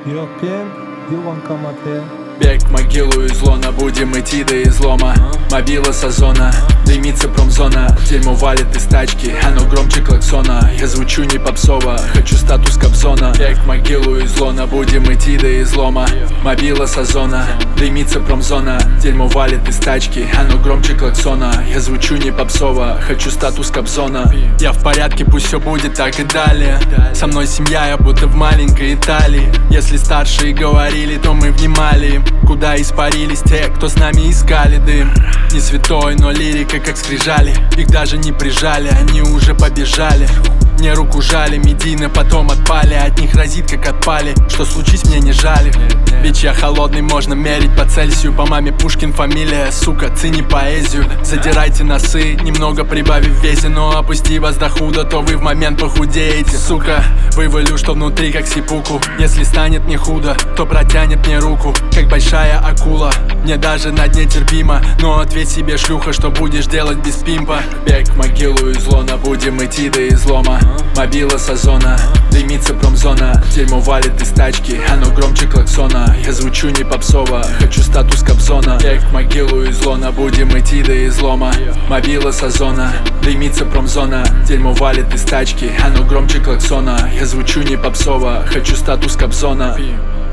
Yo, Pimp, you want come up here? Бег в могилу из лона, будем идти до излома. Мобила с озона, дымится промзона. Дерьмо валит из тачки, оно громче клаксона. Я звучу не попсово, хочу статус Кобзона. Бег в могилу из лона, будем идти до излома. Мобила с озона, дымится промзона. Дерьмо валит из тачки, оно громче клаксона. Я звучу не попсово, хочу статус Кобзона. Я в порядке, пусть все будет так и далее. Со мной семья, я будто в маленькой Италии. Если старшие говорили, то мы внимали. Куда испарились те, кто с нами искали дым. Не святой, но лирика как скрижали. Их даже не прижали, они уже побежали. Мне руку жали, медийно потом отпали. От них разит как отпали, что случись мне не жали. Бич я холодный, можно мерить по Цельсию. По маме Пушкин фамилия, сука, цени поэзию. Задирайте носы, немного прибавив в весе. Но опусти вас до худа, то вы в момент похудеете. Сука, вывалю, что внутри как сипуку. Если станет мне худо, то протянет мне руку, как большая акула. Мне даже на дне терпимо, но ответь себе, шлюха, что будешь делать без пимпа. Бег в могилу из лона, будем идти до излома. Мобила с озона, дымится промзона. Дерьмо валит из тачки, оно громче клаксона. Я звучу не попсово, хочу статус Кобзона. Бег в могилу из лона, будем идти до излома. Мобила с озона, дымится промзона. Дерьмо валит из тачки, оно громче клаксона. Я звучу не попсово, хочу статус Кобзона.